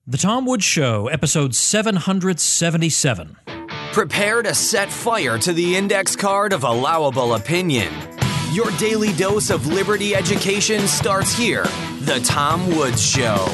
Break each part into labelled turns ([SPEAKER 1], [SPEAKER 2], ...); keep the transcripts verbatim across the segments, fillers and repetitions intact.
[SPEAKER 1] The Tom Woods Show, episode seven hundred seventy-seven.
[SPEAKER 2] Prepare to set fire to the index card of allowable opinion. Your daily dose of liberty education starts here. The Tom Woods Show.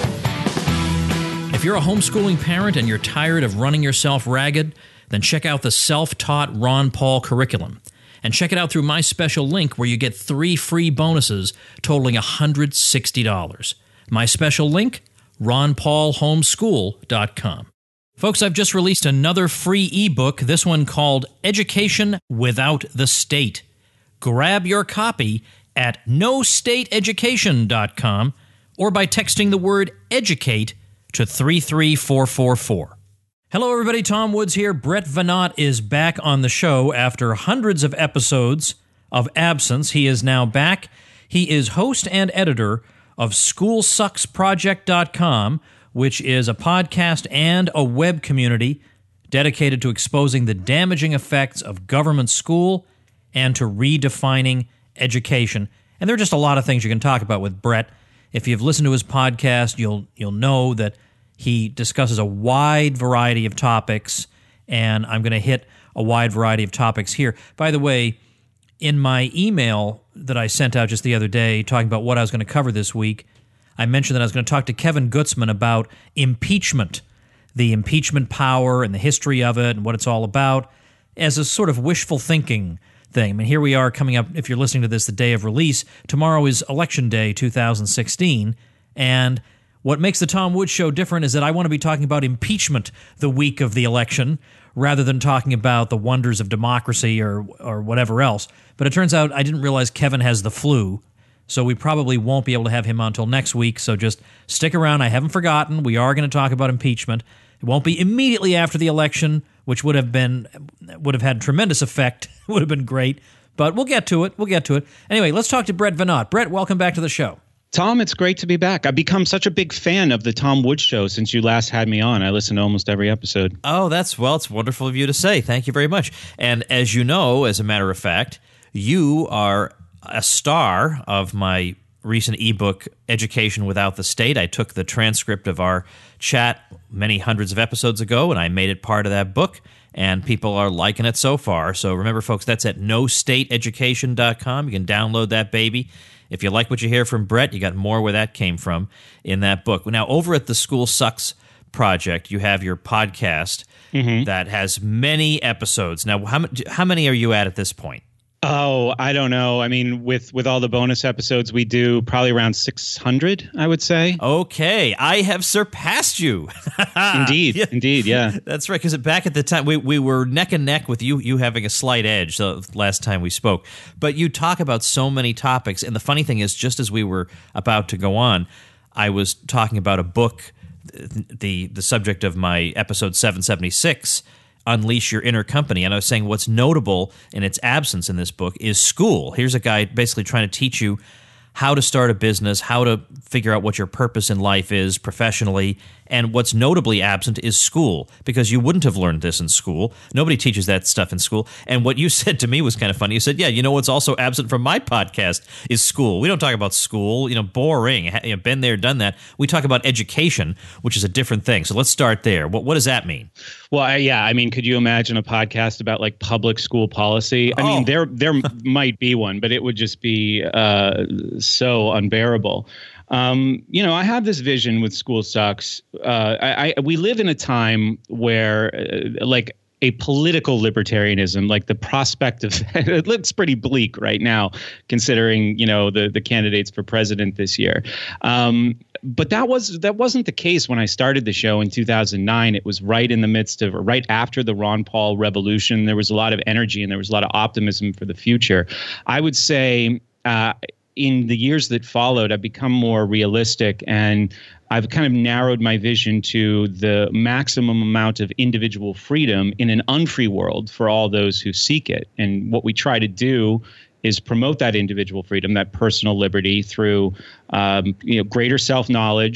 [SPEAKER 1] If you're a homeschooling parent and you're tired of running yourself ragged, then check out the self-taught Ron Paul curriculum. And check it out through my special link where you get three free bonuses totaling one hundred sixty dollars. My special link, ron paul homeschool dot com. Folks, I've just released another free ebook, this one called Education Without the State. Grab your copy at no state education dot com or by texting the word EDUCATE to three three four four four. Hello everybody, Tom Woods here. Brett Veinotte is back on the show after hundreds of episodes of absence. He is now back. He is host and editor of school sucks project dot com, which is a podcast and a web community dedicated to exposing the damaging effects of government school and to redefining education. And there are just a lot of things you can talk about with Brett. If you've listened to his podcast, you'll you'll know that he discusses a wide variety of topics, and I'm going to hit a wide variety of topics here. By the way, in my email that I sent out just the other day talking about what I was going to cover this week, I mentioned that I was going to talk to Kevin Gutzman about impeachment, the impeachment power and the history of it and what it's all about, as a sort of wishful thinking thing. I mean, here we are coming up, if you're listening to this the day of release, tomorrow is Election Day two thousand sixteen, and what makes the Tom Woods Show different is that I want to be talking about impeachment the week of the election rather than talking about the wonders of democracy or or whatever else. But it turns out I didn't realize Kevin has the flu, so we probably won't be able to have him on until next week, so just stick around. I haven't forgotten. We are going to talk about impeachment. It won't be immediately after the election, which would have been would have had tremendous effect. Would have been great, but we'll get to it. We'll get to it. Anyway, let's talk to Brett Veinotte. Brett, welcome back to the show.
[SPEAKER 3] Tom, it's great to be back. I've become such a big fan of the Tom Woods Show since you last had me on. I listen to almost every episode.
[SPEAKER 1] Oh, that's, well, it's wonderful of you to say. Thank you very much. And as you know, as a matter of fact, you are a star of my recent ebook, Education Without the State. I took the transcript of our chat many hundreds of episodes ago, and I made it part of that book, and people are liking it so far. So remember, folks, that's at no state education dot com. You can download that baby. If you like what you hear from Brett, you got more where that came from in that book. Now, over at the School Sucks Project, you have your podcast mm-hmm. that has many episodes. Now, how, how many are you at at this point?
[SPEAKER 3] Oh, I don't know. I mean, with, with all the bonus episodes we do, probably around six hundred, I would say.
[SPEAKER 1] Okay. I have surpassed you.
[SPEAKER 3] Indeed. Yeah. Indeed. Yeah.
[SPEAKER 1] That's right. Because back at the time, we, we were neck and neck with you, you having a slight edge the last time we spoke. But you talk about so many topics. And the funny thing is, just as we were about to go on, I was talking about a book, the, the subject of my episode seven seventy-six, Unleash Your Inner Company. And I was saying what's notable in its absence in this book is school. Here's a guy basically trying to teach you how to start a business, how to figure out what your purpose in life is professionally. And what's notably absent is school, because you wouldn't have learned this in school. Nobody teaches that stuff in school. And what you said to me was kind of funny. You said, yeah, you know what's also absent from my podcast is school. We don't talk about school, you know, boring, you know, been there, done that. We talk about education, which is a different thing. So let's start there. What, what does that mean?
[SPEAKER 3] Well, I, yeah, I mean, could you imagine a podcast about like public school policy? I oh. mean, there there might be one, but it would just be uh, so unbearable. Um, you know, I have this vision with School Sucks. Uh, I, I we live in a time where, uh, like, a political libertarianism, like the prospect of it looks pretty bleak right now, considering, you know, the the candidates for president this year. Um, but that was that wasn't the case when I started the show in two thousand nine. It was right in the midst of, right after the Ron Paul revolution. There was a lot of energy and there was a lot of optimism for the future. I would say, uh, in the years that followed, I've become more realistic, and I've kind of narrowed my vision to the maximum amount of individual freedom in an unfree world for all those who seek it. And what we try to do is promote that individual freedom, that personal liberty through um, you know, greater self-knowledge,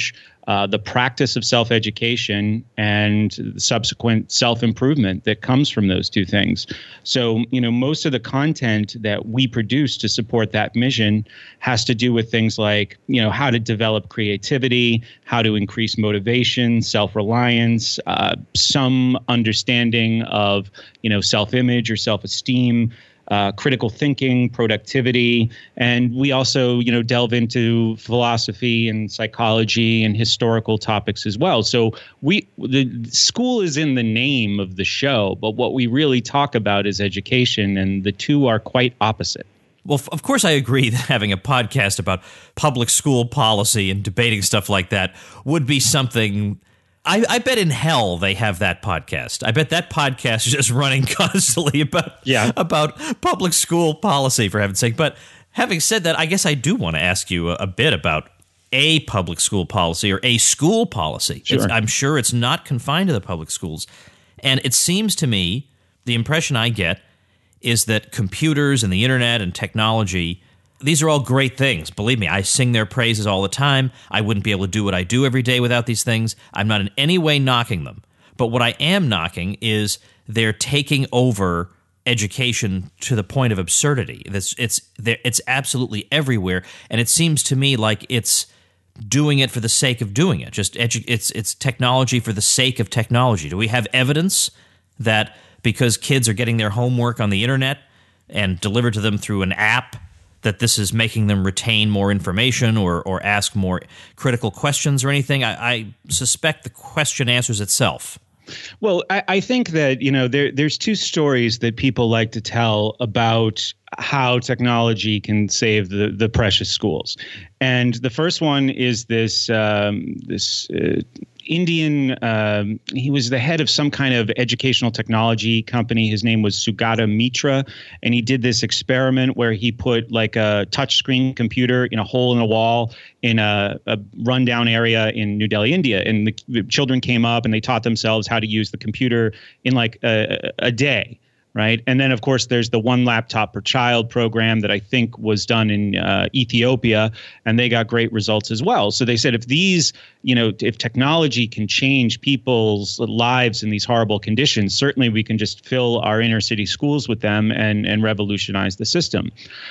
[SPEAKER 3] uh, the practice of self-education and subsequent self-improvement that comes from those two things. So, you know, most of the content that we produce to support that mission has to do with things like, you know, how to develop creativity, how to increase motivation, self-reliance, uh, some understanding of, you know, self-image or self-esteem, Uh, critical thinking, productivity, and we also, you know, delve into philosophy and psychology and historical topics as well. So we, the school is in the name of the show, but what we really talk about is education, and the two are quite opposite.
[SPEAKER 1] Well, of course, I agree that having a podcast about public school policy and debating stuff like that would be something. I, I bet in hell they have that podcast. I bet that podcast is just running constantly about
[SPEAKER 3] yeah.
[SPEAKER 1] about public school policy, for heaven's sake. But having said that, I guess I do want to ask you a, a bit about a public school policy or a school policy.
[SPEAKER 3] Sure.
[SPEAKER 1] It's, I'm sure it's not confined to the public schools. And it seems to me, the impression I get is that computers and the internet and technology, these are all great things. Believe me, I sing their praises all the time. I wouldn't be able to do what I do every day without these things. I'm not in any way knocking them. But what I am knocking is they're taking over education to the point of absurdity. It's, it's, it's absolutely everywhere. And it seems to me like it's doing it for the sake of doing it. Just edu- it's, it's technology for the sake of technology. Do we have evidence that because kids are getting their homework on the internet and delivered to them through an app, that this is making them retain more information or or ask more critical questions or anything? I, I suspect the question answers itself.
[SPEAKER 3] Well, I, I think that, you know, there there's two stories that people like to tell about how technology can save the, the precious schools. And the first one is this um, this uh, Indian, um, he was the head of some kind of educational technology company. His name was Sugata Mitra. And he did this experiment where he put like a touchscreen computer in a hole in a wall in a, a rundown area in New Delhi, India. And the, the children came up and they taught themselves how to use the computer in like a, a day. Right. And then, of course, there's the one laptop per child program that I think was done in uh, Ethiopia, and they got great results as well. So they said if these, you know, if technology can change people's lives in these horrible conditions, certainly we can just fill our inner city schools with them and, and revolutionize the system.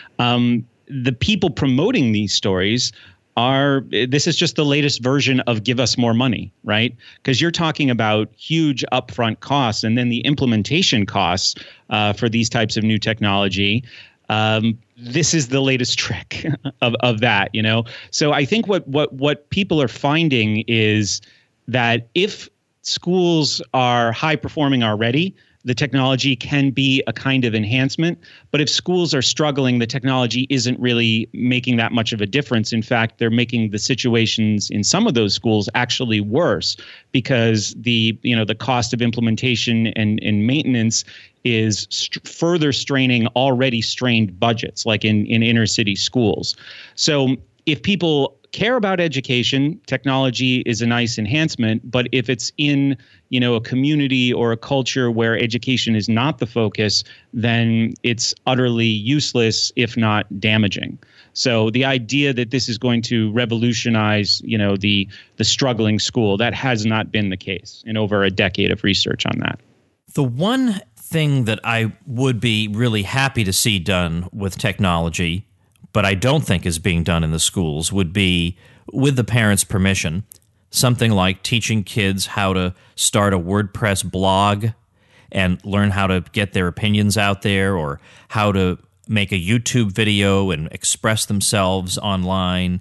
[SPEAKER 3] Um, the people promoting these stories are, this is just the latest version of give us more money, right? Because you're talking about huge upfront costs and then the implementation costs uh, for these types of new technology. Um, this is the latest trick of, of that, you know? So I think what what what people are finding is that if schools are high performing already, the technology can be a kind of enhancement. But if schools are struggling, the technology isn't really making that much of a difference. In fact, they're making the situations in some of those schools actually worse because the, you know, the cost of implementation and, and maintenance is st- further straining already strained budgets, like in, in inner city schools. So if people care about education, technology is a nice enhancement. But if it's in, you know, a community or a culture where education is not the focus, then it's utterly useless, if not damaging. So the idea that this is going to revolutionize, you know, the the struggling school, that has not been the case in over a decade of research on that.
[SPEAKER 1] The one thing that I would be really happy to see done with technology, but I don't think is being done in the schools, would be, with the parents' permission, something like teaching kids how to start a WordPress blog and learn how to get their opinions out there, or how to make a YouTube video and express themselves online.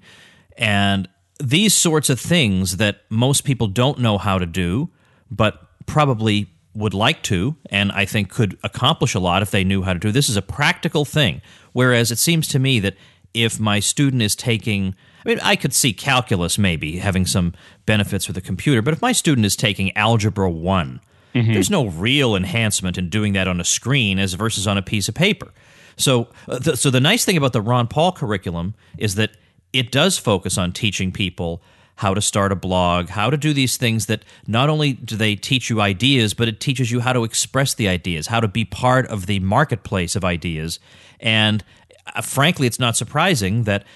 [SPEAKER 1] And these sorts of things that most people don't know how to do, but probably would like to, and I think could accomplish a lot if they knew how to do. This is a practical thing. Whereas it seems to me that if my student is taking, I mean, I could see calculus maybe having some benefits with a computer, but if my student is taking Algebra one, mm-hmm. there's no real enhancement in doing that on a screen as versus on a piece of paper. So, uh, th- so the nice thing about the Ron Paul curriculum is that it does focus on teaching people how to start a blog, how to do these things that not only do they teach you ideas, but it teaches you how to express the ideas, how to be part of the marketplace of ideas. And uh, frankly, it's not surprising that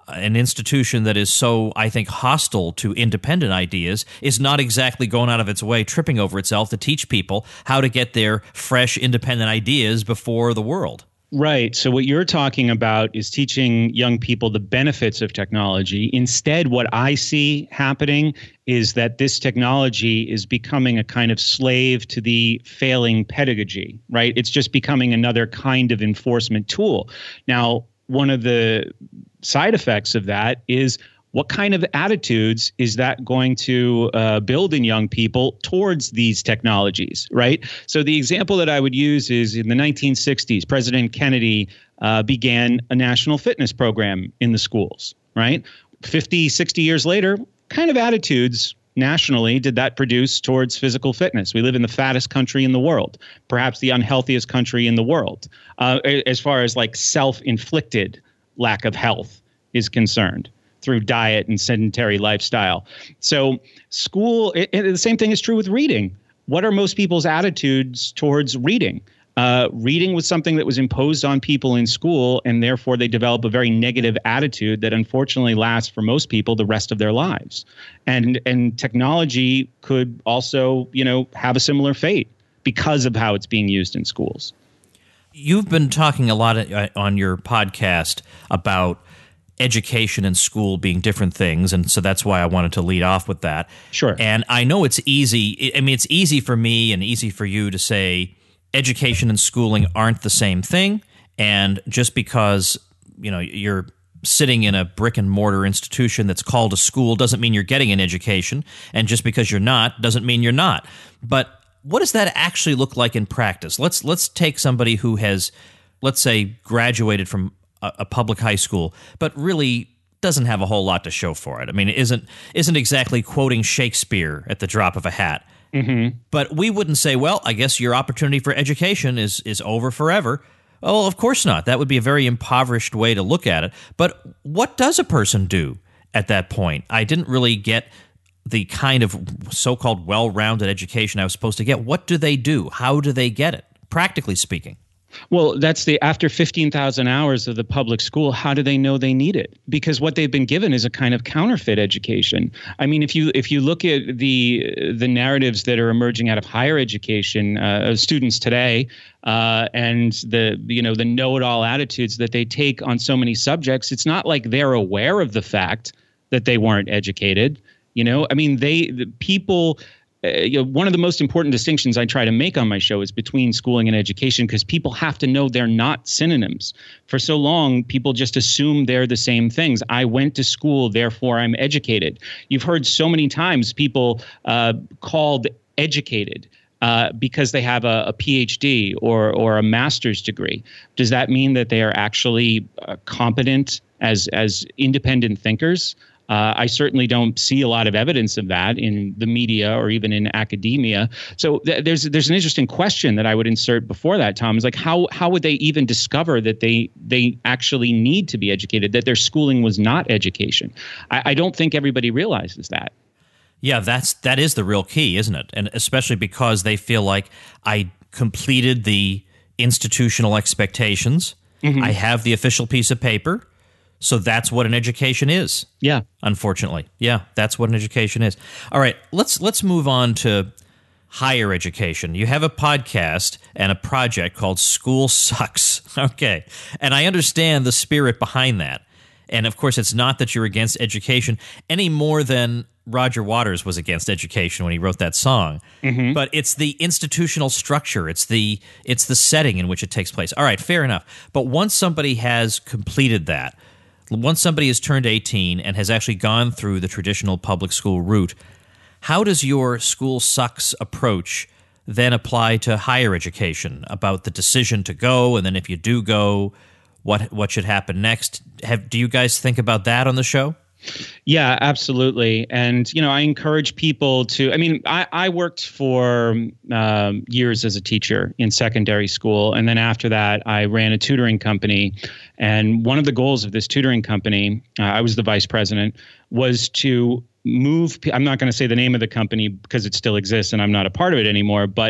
[SPEAKER 1] an institution that is so, I think, hostile to independent ideas is not exactly going out of its way, tripping over itself to teach people how to get their fresh, independent ideas before the world.
[SPEAKER 3] Right. So what you're talking about is teaching young people the benefits of technology. Instead, what I see happening is that this technology is becoming a kind of slave to the failing pedagogy, right? It's just becoming another kind of enforcement tool. Now, one of the side effects of that is what kind of attitudes is that going to uh, build in young people towards these technologies, right? So the example that I would use is in the nineteen sixties, President Kennedy uh, began a national fitness program in the schools, right? fifty, sixty years later, kind of attitudes nationally did that produce towards physical fitness? We live in the fattest country in the world, perhaps the unhealthiest country in the world, uh, as far as like self-inflicted lack of health is concerned, through diet and sedentary lifestyle. So school, it, it, the same thing is true with reading. What are most people's attitudes towards reading? Uh, reading was something that was imposed on people in school, and therefore they develop a very negative attitude that unfortunately lasts for most people the rest of their lives. And and technology could also, you know, have a similar fate because of how it's being used in schools.
[SPEAKER 1] You've been talking a lot on your podcast about education and school being different things, and so that's why I wanted to lead off with that.
[SPEAKER 3] Sure.
[SPEAKER 1] And I know it's easy. I mean, it's easy for me and easy for you to say education and schooling aren't the same thing, and just because, you know, you're sitting in a brick and mortar institution that's called a school doesn't mean you're getting an education, and just because you're not doesn't mean you're not. But what does that actually look like in practice? Let's let's take somebody who has, let's say, graduated from a public high school, but really doesn't have a whole lot to show for it. I mean, it isn't isn't exactly quoting Shakespeare at the drop of a hat.
[SPEAKER 3] Mm-hmm.
[SPEAKER 1] But we wouldn't say, well, I guess your opportunity for education is is over forever. Oh, of course not. That would be a very impoverished way to look at it. But what does a person do at that point? I didn't really get the kind of so-called well-rounded education I was supposed to get. What do they do? How do they get it, practically speaking?
[SPEAKER 3] Well, that's the after fifteen thousand hours of the public school, how do they know they need it? Because what they've been given is a kind of counterfeit education. I mean, if you if you look at the the narratives that are emerging out of higher education, uh, students today, uh, and the you know the know-it-all attitudes that they take on so many subjects, it's not like they're aware of the fact that they weren't educated. You know, I mean, they the people. Uh, you know, one of the most important distinctions I try to make on my show is between schooling and education, because people have to know they're not synonyms. For so long, people just assume they're the same things. I went to school, therefore I'm educated. You've heard so many times people uh, called educated uh, because they have a, a P H D or or a master's degree. Does that mean that they are actually uh, competent as as independent thinkers? Uh, I certainly don't see a lot of evidence of that in the media or even in academia. So th- there's there's an interesting question that I would insert before that, Tom, is like how how would they even discover that they they actually need to be educated, that their schooling was not education? I, I don't think everybody realizes that.
[SPEAKER 1] Yeah, that's that is the real key, isn't it? And especially because they feel like I completed the institutional expectations. Mm-hmm. I have the official piece of paper. So that's what an education is.
[SPEAKER 3] Yeah.
[SPEAKER 1] Unfortunately. Yeah, that's what an education is. All right, let's let's move on to higher education. You have a podcast and a project called School Sucks. Okay. And I understand the spirit behind that. And of course, it's not that you're against education any more than Roger Waters was against education when he wrote that song. Mm-hmm. But it's the institutional structure. It's the it's the setting in which it takes place. All right, fair enough. But once somebody has completed that, once somebody has turned eighteen and has actually gone through the traditional public school route, how does your School Sucks approach then apply to higher education about the decision to go, and then if you do go, what what should happen next? Have do you guys think about that on the show?
[SPEAKER 3] Yeah, absolutely. And, you know, I encourage people to, I mean, I, I worked for um, years as a teacher in secondary school. And then after that, I ran a tutoring company. And one of the goals of this tutoring company, uh, I was the vice president, was to move, I'm not going to say the name of the company because it still exists and I'm not a part of it anymore, but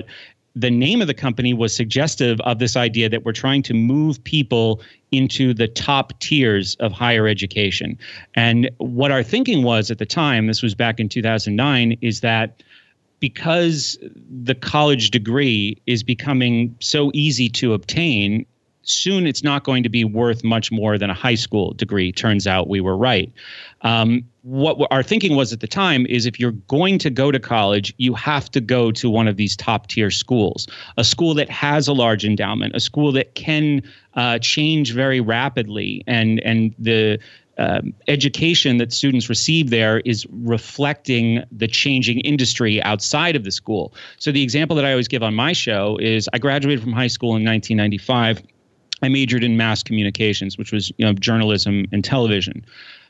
[SPEAKER 3] the name of the company was suggestive of this idea that we're trying to move people into the top tiers of higher education. And what our thinking was at the time, this was back in two thousand nine, is that because the college degree is becoming so easy to obtain, soon it's not going to be worth much more than a high school degree. Turns out we were right. Um, what our thinking was at the time is if you're going to go to college, you have to go to one of these top tier schools, a school that has a large endowment, a school that can uh, change very rapidly. And, and the um, education that students receive there is reflecting the changing industry outside of the school. So the example that I always give on my show is I graduated from high school in nineteen ninety-five. I majored in mass communications, which was, you know, journalism and television.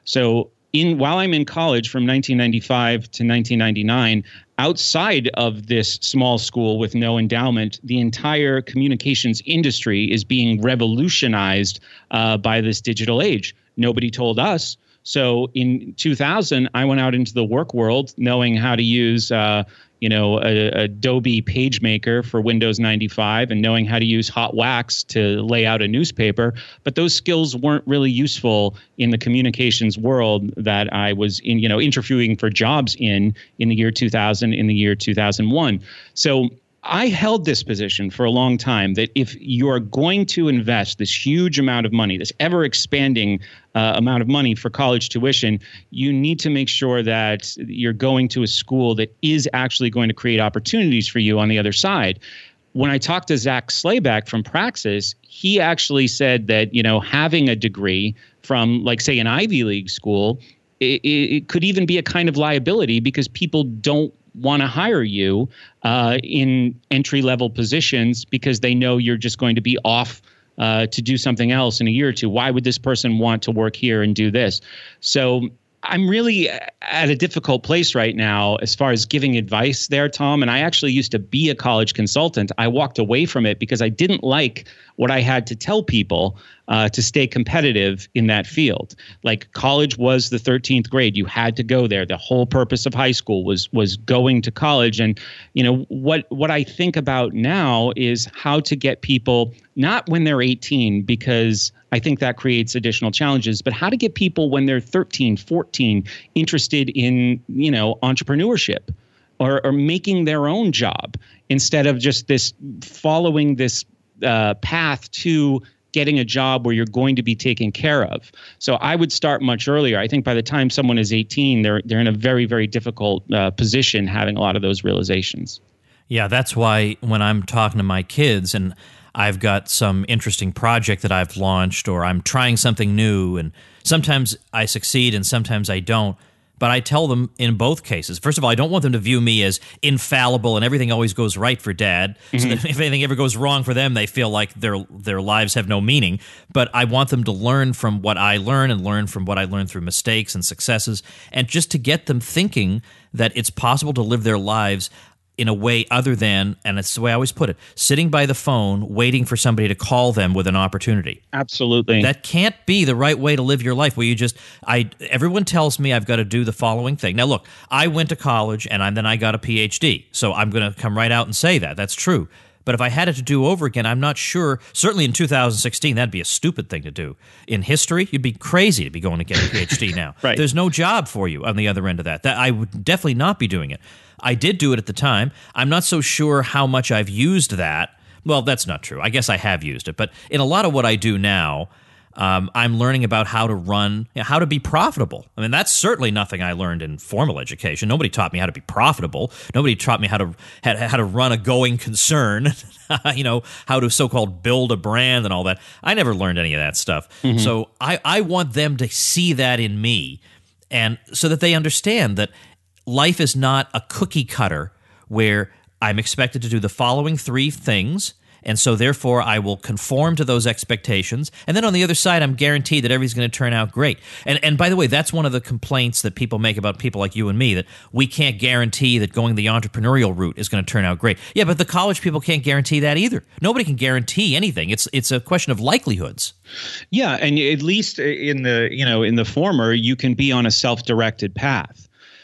[SPEAKER 3] So in while I'm in college from nineteen ninety-five to nineteen ninety-nine, outside of this small school with no endowment, the entire communications industry is being revolutionized uh, by this digital age. Nobody told us. So in two thousand, I went out into the work world knowing how to use uh, you know, a, a Adobe PageMaker for Windows ninety-five and knowing how to use Hot Wax to lay out a newspaper. But those skills weren't really useful in the communications world that I was in, you know, interviewing for jobs in, in the year two thousand, in the year two thousand one. So I held this position for a long time that if you're going to invest this huge amount of money, this ever expanding uh, amount of money for college tuition, you need to make sure that you're going to a school that is actually going to create opportunities for you on the other side. When I talked to Zach Slayback from Praxis, he actually said that, you know, having a degree from, like, say, an Ivy League school, it, it could even be a kind of liability because people don't want to hire you uh, in entry-level positions because they know you're just going to be off uh, to do something else in a year or two. Why would this person want to work here and do this? So I'm really at a difficult place right now as far as giving advice there, Tom. And I actually used to be a college consultant. I walked away from it because I didn't like what I had to tell people uh, to stay competitive in that field. Like, college was the thirteenth grade. You had to go there. The whole purpose of high school was was going to college. And, you know, what what I think about now is how to get people, not when they're eighteen, because I think that creates additional challenges, but how to get people when they're thirteen, fourteen, interested in, you know, entrepreneurship or, or making their own job instead of just this following this uh, path to getting a job where you're going to be taken care of. So I would start much earlier. I think by the time someone is eighteen, they're they're in a very, very difficult uh, position having a lot of those realizations.
[SPEAKER 1] Yeah, that's why when I'm talking to my kids and I've got some interesting project that I've launched or I'm trying something new, and sometimes I succeed and sometimes I don't. But I tell them in both cases, first of all, I don't want them to view me as infallible and everything always goes right for Dad. Mm-hmm. So that if anything ever goes wrong for them, they feel like their their lives have no meaning. But I want them to learn from what I learn and learn from what I learn through mistakes and successes, and just to get them thinking that it's possible to live their lives in a way other than, and it's the way I always put it, sitting by the phone waiting for somebody to call them with an opportunity.
[SPEAKER 3] Absolutely.
[SPEAKER 1] That can't be the right way to live your life, where you just, I. everyone tells me I've got to do the following thing. Now, look, I went to college and I, then I got a P H D, so I'm going to come right out and say that. That's true. But if I had it to do over again, I'm not sure. Certainly in two thousand sixteen, that'd be a stupid thing to do. In history, you'd be crazy to be going to get a P H D now.
[SPEAKER 3] Right.
[SPEAKER 1] There's no job for you on the other end of that. That I would definitely not be doing it. I did do it at the time. I'm not so sure how much I've used that. Well, that's not true. I guess I have used it. But in a lot of what I do now, um, I'm learning about how to run, you know, how to be profitable. I mean, that's certainly nothing I learned in formal education. Nobody taught me how to be profitable. Nobody taught me how to how, how to run a going concern, you know, how to so-called build a brand and all that. I never learned any of that stuff. Mm-hmm. So I, I want them to see that in me, and so that they understand that life is not a cookie cutter where I'm expected to do the following three things, and so therefore I will conform to those expectations. And then on the other side, I'm guaranteed that everything's going to turn out great. And and by the way, that's one of the complaints that people make about people like you and me, that we can't guarantee that going the entrepreneurial route is going to turn out great. Yeah, but the college people can't guarantee that either. Nobody can guarantee anything. It's it's a question of likelihoods.
[SPEAKER 3] Yeah, and at least in the, you know, in the former, you can be on a self-directed path.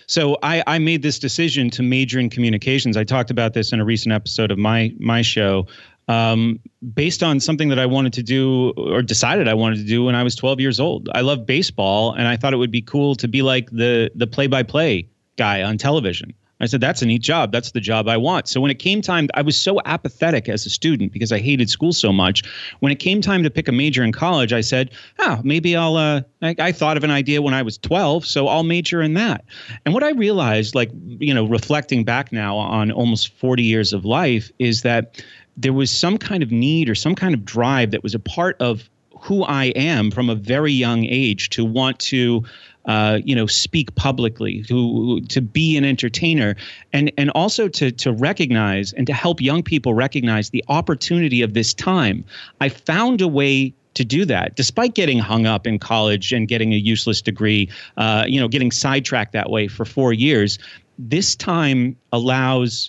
[SPEAKER 3] So I, I made this decision to major in communications. I talked about this in a recent episode of my my show, um, based on something that I wanted to do or decided I wanted to do when I was twelve years old. I love baseball, and I thought it would be cool to be like the the play-by-play guy on television. I said, that's a neat job. That's the job I want. So when it came time, I was so apathetic as a student because I hated school so much. When it came time to pick a major in college, I said, oh, maybe I'll, uh, I, I thought of an idea when I was twelve, so I'll major in that. And what I realized, like, you know, reflecting back now on almost forty years of life, is that there was some kind of need or some kind of drive that was a part of who I am from a very young age to want to Uh, you know, speak publicly, to to be an entertainer, and and also to to recognize and to help young people recognize the opportunity of this time. I found a way to do that, despite getting hung up in college and getting a useless degree, uh, you know, getting sidetracked that way for four years. This time allows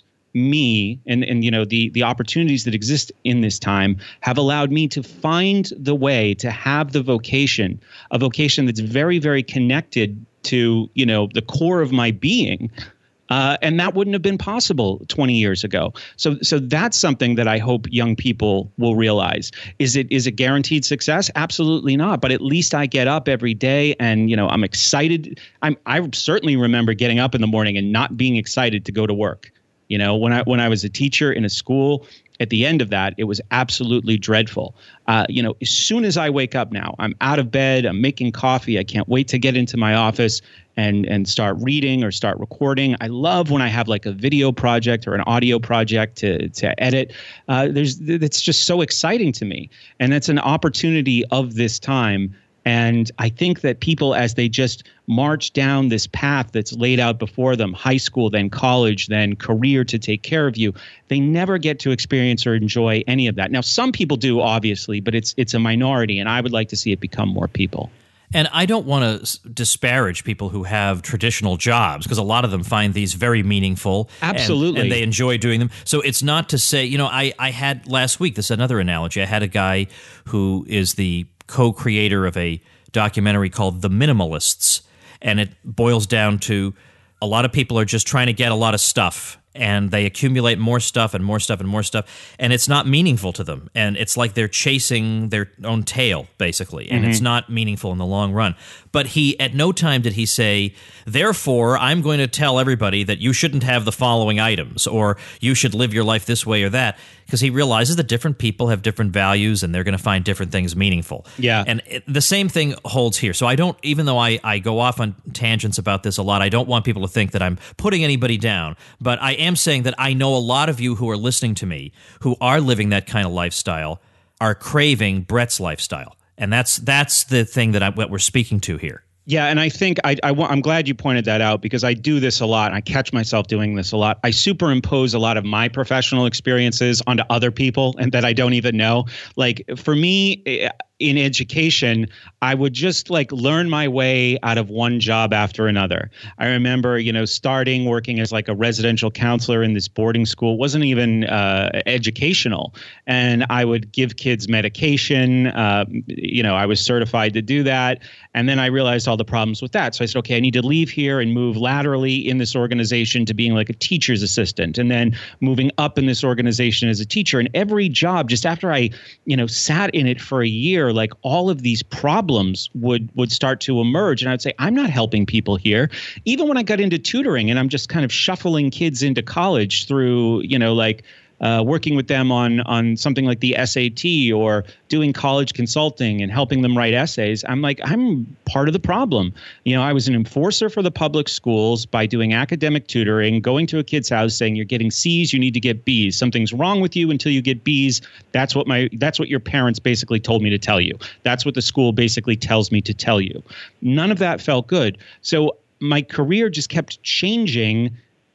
[SPEAKER 3] me and, and you know, the the opportunities that exist in this time have allowed me to find the way to have the vocation, a vocation that's very, very connected to, you know, the core of my being. Uh, and that wouldn't have been possible twenty years ago. So so that's something that I hope young people will realize. Is it is it guaranteed success? Absolutely not. But at least I get up every day and, you know, I'm excited. I'm I certainly remember getting up in the morning and not being excited to go to work. You know, when I when I was a teacher in a school, at the end of that, it was absolutely dreadful. Uh, you know, as soon as I wake up now, I'm out of bed, I'm making coffee. I can't wait to get into my office and and start reading or start recording. I love when I have like a video project or an audio project to to edit. Uh, there's it's just so exciting to me, and it's an opportunity of this time. And I think that people, as they just march down this path that's laid out before them, high school, then college, then career to take care of you, they never get to experience or enjoy any of that. Now, some people do, obviously, but it's it's a minority, and I would like to see it become more people.
[SPEAKER 1] And I don't want to disparage people who have traditional jobs, because a lot of them find these very meaningful.
[SPEAKER 3] Absolutely.
[SPEAKER 1] And, and they enjoy doing them. So it's not to say, you know, I, I had last week, this is another analogy. I had a guy who is the co-creator of a documentary called The Minimalists. And it boils down to a lot of people are just trying to get a lot of stuff, and they accumulate more stuff and more stuff and more stuff, and it's not meaningful to them. And it's like they're chasing their own tail, basically, and mm-hmm. it's not meaningful in the long run. But he, at no time did he say, therefore, I'm going to tell everybody that you shouldn't have the following items, or you should live your life this way or that, because he realizes that different people have different values, and they're going to find different things meaningful.
[SPEAKER 3] Yeah.
[SPEAKER 1] And it, the same thing holds here. So I don't, even though I, I go off on tangents about this a lot, I don't want people to think that I'm putting anybody down, but I am saying that I know a lot of you who are listening to me who are living that kind of lifestyle are craving Brett's lifestyle. And that's that's the thing that I, what we're speaking to here.
[SPEAKER 3] Yeah, and I think I, I, I'm glad you pointed that out, because I do this a lot. I catch myself doing this a lot. I superimpose a lot of my professional experiences onto other people, and that I don't even know. Like, for me, in education, I would just like learn my way out of one job after another. I remember, you know, starting working as like a residential counselor in this boarding school, wasn't even uh, educational. And I would give kids medication. Uh, you know, I was certified to do that. And then I realized all the problems with that. So I said, okay, I need to leave here and move laterally in this organization to being like a teacher's assistant, and then moving up in this organization as a teacher. And every job, just after I, you know, sat in it for a year, like all of these problems would would start to emerge. And I'd say, I'm not helping people here. Even when I got into tutoring and I'm just kind of shuffling kids into college through, you know, like uh, working with them on on something like the S A T or doing college consulting and helping them write essays, I'm like, I'm part of the problem. You know, I was an enforcer for the public schools by doing academic tutoring, going to a kid's house saying, you're getting C's, you need to get B's. Something's wrong with you until you get B's. That's what my that's what your parents basically told me to tell you. That's what the school basically tells me to tell you. None of that felt good. So my career just kept changing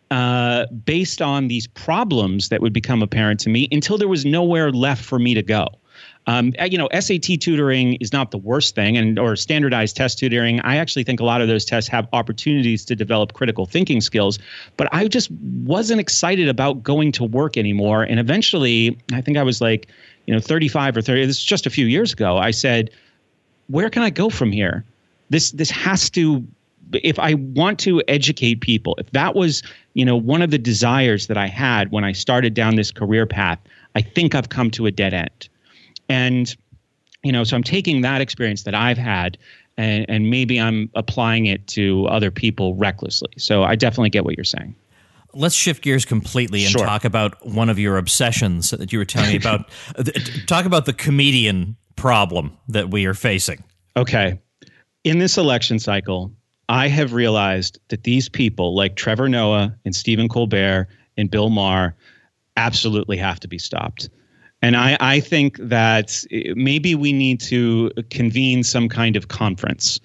[SPEAKER 3] Uh, based on these problems that would become apparent to me until there was nowhere left for me to go. Um, you know, S A T tutoring is not the worst thing, and or standardized test tutoring. I actually think a lot of those tests have opportunities to develop critical thinking skills, but I just wasn't excited about going to work anymore. And eventually, I think I was like, you know, thirty-five or thirty, this is just a few years ago, I said, where can I go from here? This, this has to if I want to educate people, if that was, you know, one of the desires that I had when I started down this career path, I think I've come to a dead end. And, you know, so I'm taking that experience that I've had and, and maybe I'm applying it to other people recklessly. So I definitely get what you're saying.
[SPEAKER 1] Let's shift gears completely and
[SPEAKER 3] Sure.
[SPEAKER 1] talk about one of your obsessions that you were telling me about. Talk about the comedian problem that we are facing.
[SPEAKER 3] Okay. In this election cycle, I have realized that these people like Trevor Noah and Stephen Colbert and Bill Maher absolutely have to be stopped. And I, I think that maybe we need to convene some kind of conference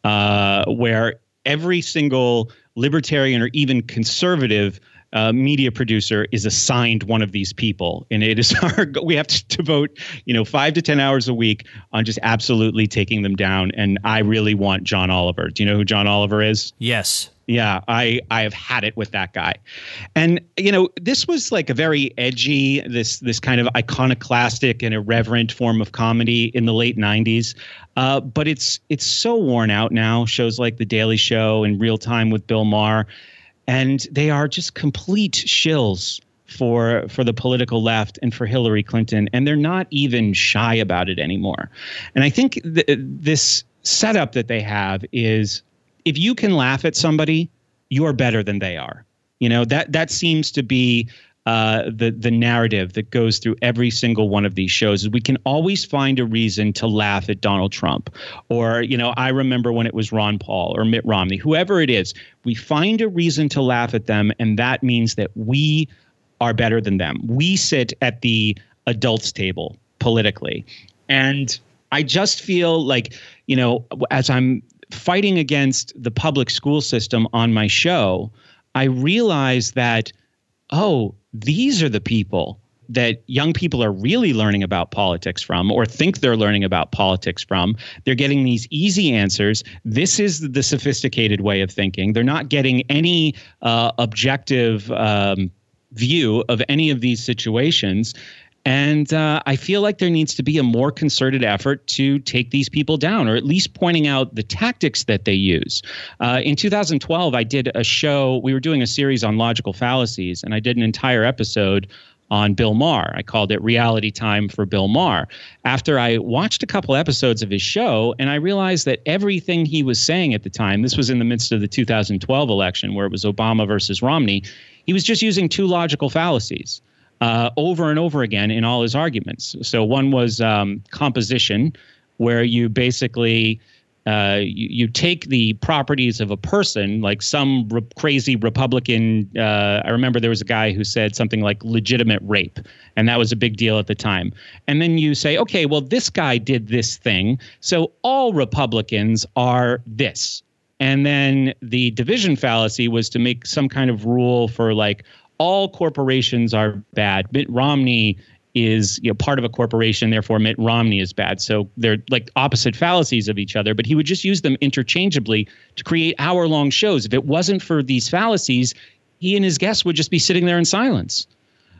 [SPEAKER 3] uh, where every single libertarian or even conservative uh, media producer is assigned one of these people. And it is our, we have to devote, you know, five to ten hours a week on just absolutely taking them down. And I really want John Oliver. Do you know who John Oliver is?
[SPEAKER 1] Yes.
[SPEAKER 3] Yeah, I, I have had it with that guy. And, you know, this was like a very edgy, this this kind of iconoclastic and irreverent form of comedy in the late nineties. Uh, but it's it's so worn out now, shows like The Daily Show and Real Time with Bill Maher. And they are just complete shills for for the political left and for Hillary Clinton. And they're not even shy about it anymore. And I think th- this setup that they have is, if you can laugh at somebody, you are better than they are. You know, that that seems to be uh, the the narrative that goes through every single one of these shows. Is we can always find a reason to laugh at Donald Trump, or, you know, I remember when it was Ron Paul or Mitt Romney, whoever it is, we find a reason to laugh at them. And that means that we are better than them. We sit at the adults table politically. And I just feel like, you know, as I'm fighting against the public school system on my show, I realize that, oh, these are the people that young people are really learning about politics from, or think they're learning about politics from. They're getting these easy answers. This is the sophisticated way of thinking. They're not getting any uh, objective um, view of any of these situations. And uh, I feel like there needs to be a more concerted effort to take these people down, or at least pointing out the tactics that they use. Uh, in two thousand twelve, I did a show. We were doing a series on logical fallacies, and I did an entire episode on Bill Maher. I called it Reality Time for Bill Maher. After I watched a couple episodes of his show, and I realized that everything he was saying at the time, this was in the midst of the two thousand twelve election where it was Obama versus Romney, he was just using two logical fallacies Uh, over and over again in all his arguments. So one was um, composition, where you basically uh, you, you take the properties of a person, like some re- crazy Republican. Uh, I remember there was a guy who said something like legitimate rape, and that was a big deal at the time. And then you say, okay, well, this guy did this thing, so all Republicans are this. And then the division fallacy was to make some kind of rule for like, all corporations are bad. Mitt Romney is, you know, part of a corporation, therefore Mitt Romney is bad. So they're like opposite fallacies of each other, but he would just use them interchangeably to create hour-long shows. If it wasn't for these fallacies, he and his guests would just be sitting there in silence.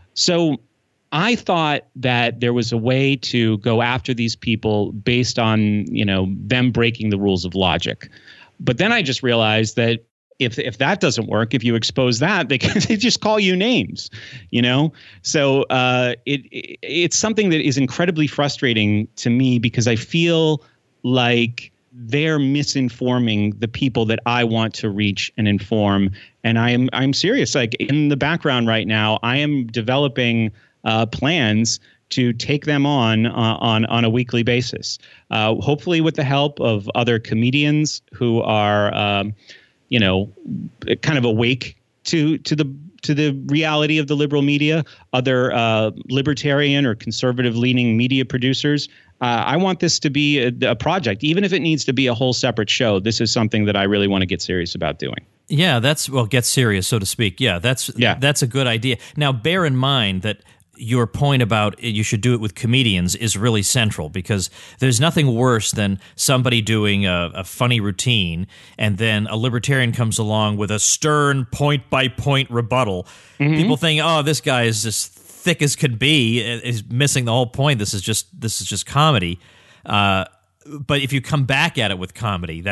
[SPEAKER 3] So I thought that there was a way to go after these people based on, you know, them breaking the rules of logic. But then I just realized that If if that doesn't work, if you expose that, they can they just call you names, you know. So uh, it, it it's something that is incredibly frustrating to me, because I feel like they're misinforming the people that I want to reach and inform. And I am I'm serious. Like, in the background right now, I am developing uh, plans to take them on uh, on on a weekly basis, uh, hopefully with the help of other comedians who are. Um, you know, kind of awake to to the to the reality of the liberal media, other uh, libertarian or conservative leaning media producers. Uh, I want this to be a, a project, even if it needs to be a whole separate show. This is something that I really want to get serious about doing.
[SPEAKER 1] Yeah, that's, well, get serious, so to speak. Yeah, that's
[SPEAKER 3] yeah.
[SPEAKER 1] that's a good idea. Now, bear in mind that your point about you should do it with comedians is really central, because there's nothing worse than somebody doing a, a funny routine and then a libertarian comes along with a stern point-by-point rebuttal. Mm-hmm. People think, oh, this guy is just thick as could be, is missing the whole point. This is just this is just comedy. Uh, but if you come back at it with comedy, that's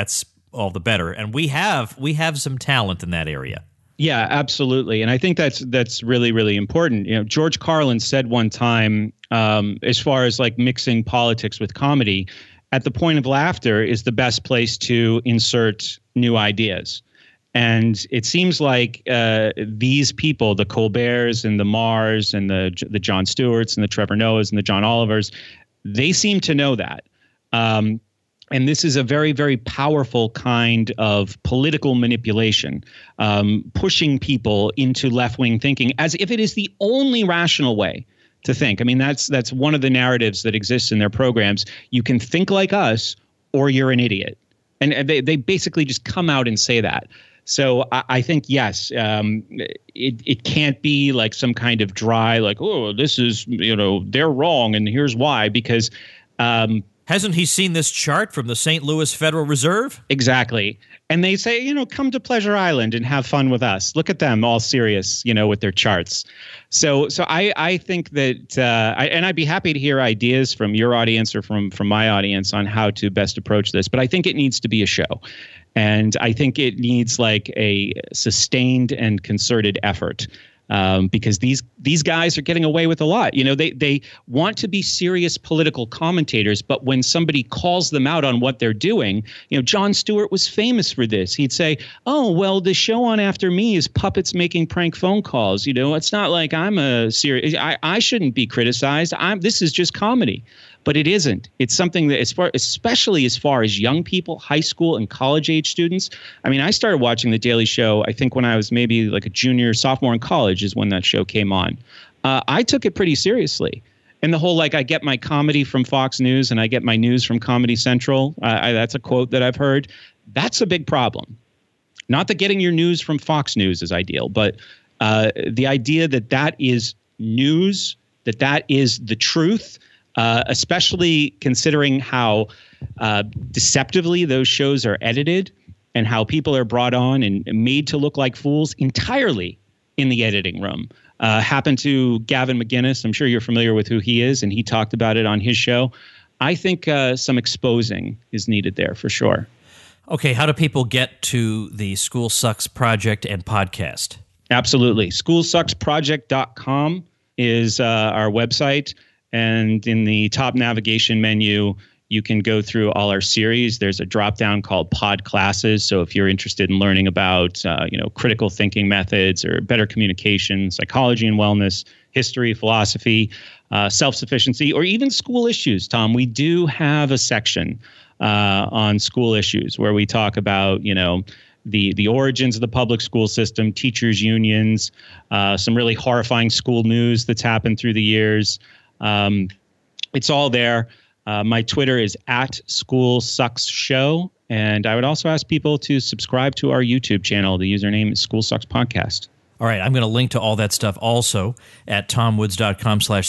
[SPEAKER 1] all the better. And we have we have some talent in that area.
[SPEAKER 3] Yeah, absolutely. And I think that's that's really, really important. You know, George Carlin said one time, um, as far as like mixing politics with comedy, at the point of laughter is the best place to insert new ideas. And it seems like uh, these people, the Colberts and the Mahrs and the the Jon Stewarts and the Trevor Noahs and the John Olivers, they seem to know that. Um, and this is a very, very powerful kind of political manipulation, um, pushing people into left-wing thinking as if it is the only rational way to think. I mean, that's that's one of the narratives that exists in their programs. You can think like us or you're an idiot. And they, they basically just come out and say that. So I, I think, yes, um, it, it can't be like some kind of dry, like, oh, this is, you know, they're wrong and here's why, because um,
[SPEAKER 1] hasn't he seen this chart from the Saint Louis Federal Reserve?
[SPEAKER 3] Exactly. And they say, you know, come to Pleasure Island and have fun with us. Look at them all serious, you know, with their charts. So so I, I think that uh, I, and I'd be happy to hear ideas from your audience or from from my audience on how to best approach this. But I think it needs to be a show. And I think it needs like a sustained and concerted effort. Um, because these these guys are getting away with a lot. You know, they they want to be serious political commentators, but when somebody calls them out on what they're doing, you know, Jon Stewart was famous for this. He'd say, "Oh, well, the show on After Me is puppets making prank phone calls. You know, it's not like I'm a serious. I I shouldn't be criticized. I'm this is just comedy." But it isn't. It's something that, as far, especially as far as young people, high school and college age students. I mean, I started watching The Daily Show, I think when I was maybe like a junior, sophomore in college is when that show came on. Uh, I took it pretty seriously. And the whole, like, I get my comedy from Fox News and I get my news from Comedy Central. Uh, I, that's a quote that I've heard. That's a big problem. Not that getting your news from Fox News is ideal, but uh, the idea that that is news, that that is the truth, Uh, especially considering how uh, deceptively those shows are edited and how people are brought on and made to look like fools entirely in the editing room. Uh, happened to Gavin McInnes. I'm sure you're familiar with who he is, and he talked about it on his show. I think uh, some exposing is needed there for sure.
[SPEAKER 1] Okay, how do people get to the School Sucks Project and podcast?
[SPEAKER 3] Absolutely. school sucks project dot com is uh, our website. And in the top navigation menu, you can go through all our series. There's a drop down called Pod Classes. So if you're interested in learning about, uh, you know, critical thinking methods or better communication, psychology and wellness, history, philosophy, uh, self-sufficiency, or even school issues, Tom, we do have a section uh, on school issues where we talk about, you know, the the origins of the public school system, teachers' unions, uh, some really horrifying school news that's happened through the years. Um, it's all there. Uh, my Twitter is at School Sucks Show. And I would also ask people to subscribe to our YouTube channel. The username is School Sucks Podcast.
[SPEAKER 1] All right. I'm going to link to all that stuff also at tomwoods.com slash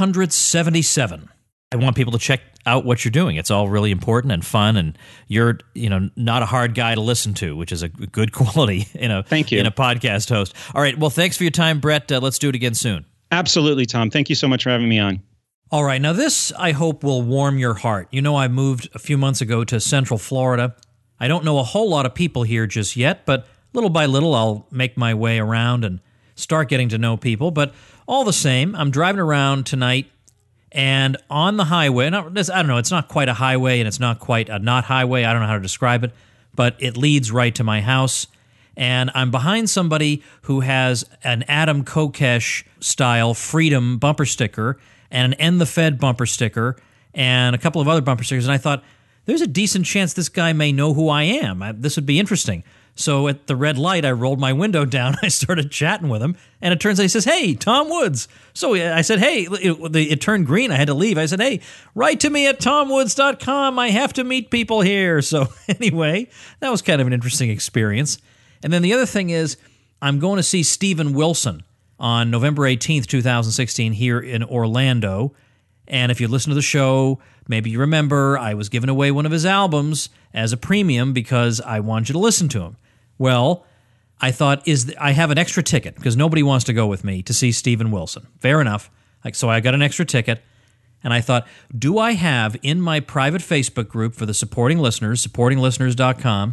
[SPEAKER 1] 777. I want people to check out what you're doing. It's all really important and fun. And you're, you know, not a hard guy to listen to, which is a good quality in a,
[SPEAKER 3] Thank you.
[SPEAKER 1] in a podcast host. All right. Well, thanks for your time, Brett. Uh, let's do it again soon.
[SPEAKER 3] Absolutely, Tom. Thank you so much for having me on.
[SPEAKER 1] All right. Now, this, I hope, will warm your heart. You know, I moved a few months ago to Central Florida. I don't know a whole lot of people here just yet, but little by little, I'll make my way around and start getting to know people. But all the same, I'm driving around tonight, and on the highway, not, I don't know, it's not quite a highway, and it's not quite a not highway. I don't know how to describe it, but it leads right to my house. And I'm behind somebody who has an Adam Kokesh-style Freedom bumper sticker and an End the Fed bumper sticker and a couple of other bumper stickers. And I thought, there's a decent chance this guy may know who I am. I, this would be interesting. So at the red light, I rolled my window down. I started chatting with him. And it turns out he says, "Hey, Tom Woods." So I said, hey, it, it turned green. I had to leave. I said, "Hey, write to me at tom woods dot com. I have to meet people here." So anyway, that was kind of an interesting experience. And then the other thing is, I'm going to see Steven Wilson on November eighteenth, twenty sixteen, here in Orlando. And if you listen to the show, maybe you remember I was giving away one of his albums as a premium because I wanted you to listen to him. Well, I thought, is th- I have an extra ticket because nobody wants to go with me to see Steven Wilson. Fair enough. Like, so I got an extra ticket. And I thought, do I have in my private Facebook group for the supporting listeners, supporting listeners dot com,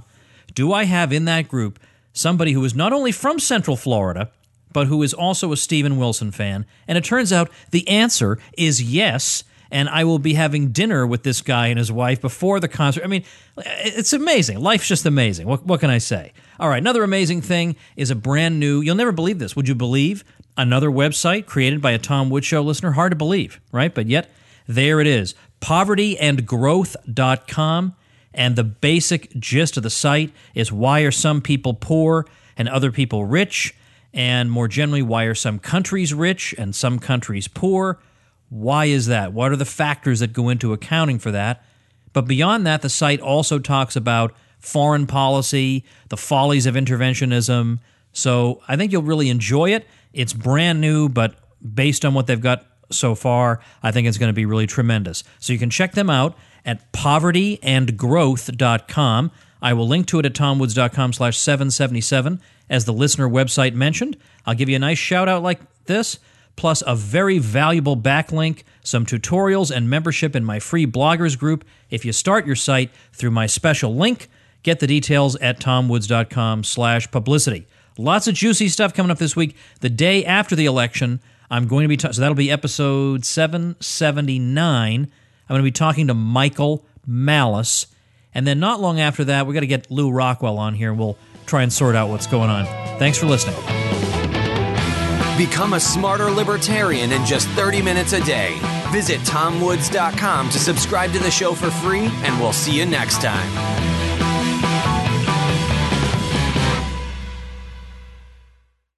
[SPEAKER 1] do I have in that group somebody who is not only from Central Florida, but who is also a Steven Wilson fan? And it turns out the answer is yes, and I will be having dinner with this guy and his wife before the concert. I mean, it's amazing. Life's just amazing. What, what can I say? All right, another amazing thing is a brand new, you'll never believe this, would you believe? Another website created by a Tom Woods Show listener. Hard to believe, right? But yet, there it is, poverty and growth dot com. And the basic gist of the site is why are some people poor and other people rich? And more generally, why are some countries rich and some countries poor? Why is that? What are the factors that go into accounting for that? But beyond that, the site also talks about foreign policy, the follies of interventionism. So I think you'll really enjoy it. It's brand new, but based on what they've got so far, I think it's going to be really tremendous. So you can check them out at poverty and growth dot com. I will link to it at tomwoods dot com slash seven seventy-seven as the listener website mentioned. I'll give you a nice shout out like this, plus a very valuable backlink, some tutorials, and membership in my free bloggers group if you start your site through my special link. Get the details at tomwoods dot com slash publicity. Lots of juicy stuff coming up this week. The day after the election, I'm going to be, ta- so that'll be episode seven seventy-nine. I'm going to be talking to Michael Malice. And then not long after that, we got to get Lou Rockwell on here, and we'll try and sort out what's going on. Thanks for listening.
[SPEAKER 2] Become a smarter libertarian in just thirty minutes a day. Visit tom woods dot com to subscribe to the show for free, and we'll see you next time.